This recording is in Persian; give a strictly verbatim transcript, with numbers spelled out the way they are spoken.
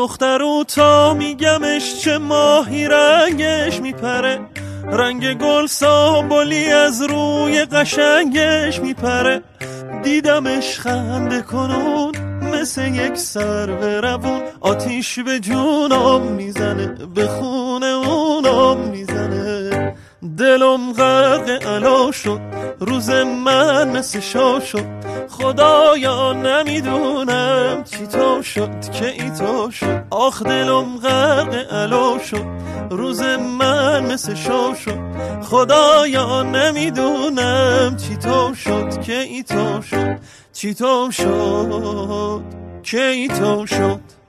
دخترو تا میگمش چه ماهی رنگش میپره، رنگ گل سامبولی از روی قشنگش میپره. دیدمش خنده کنون مثل یک سرو روون، آتیش به جونم میزنه به خون اونم میزنه. دلم غرق علا شد روز من مثل شا شد، خدایا نمیدونم چی تو شد که ای تو شد. آخ دلم غرق علا شد روز من مثل شا شد، خدایا نمیدونم چی تو شد که ای تو شد، چی تو شد که ای تو شد.